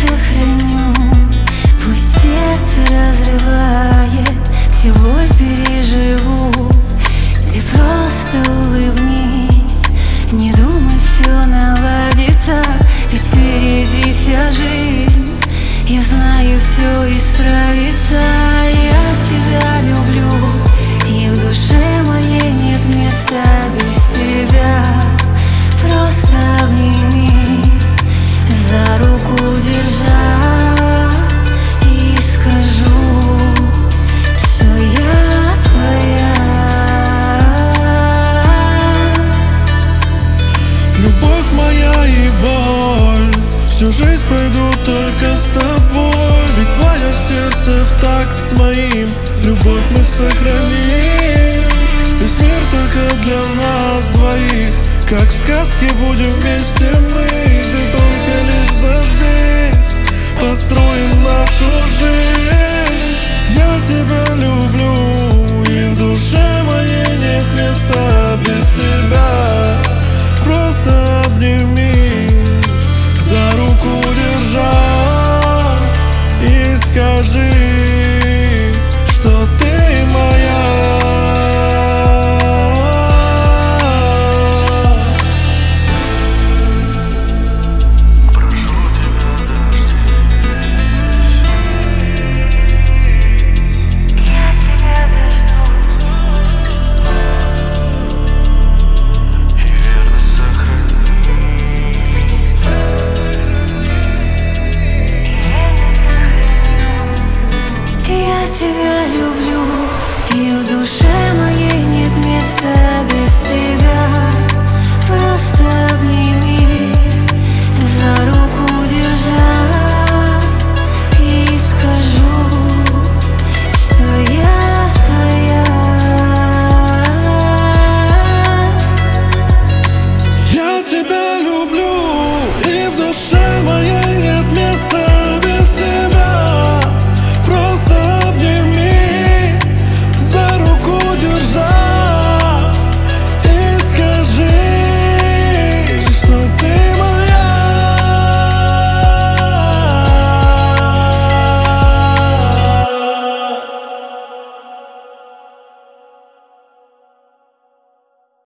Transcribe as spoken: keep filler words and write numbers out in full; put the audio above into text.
сохраню. Пусть сердце разрывает, все боль переживу. Ты просто улыбнись, не думай, все наладится, ведь впереди вся жизнь. Я знаю, все исправится. Я тебя люблю, и в душе моей нет места без тебя. Просто обними, за руку держа, и скажу, что я твоя. Любовь моя и боль, всю жизнь пройду только с тобой. Ведь твое сердце в такт с моим, любовь мы сохраним. Весь мир только для нас двоих, как в сказке будем вместе мы. Ты только лишь дождись, построим нашу жизнь. Я тебя люблю, и в душе моей нет места без тебя. Просто обними, за руку держа, и скажи, что ты моя. Я тебя люблю.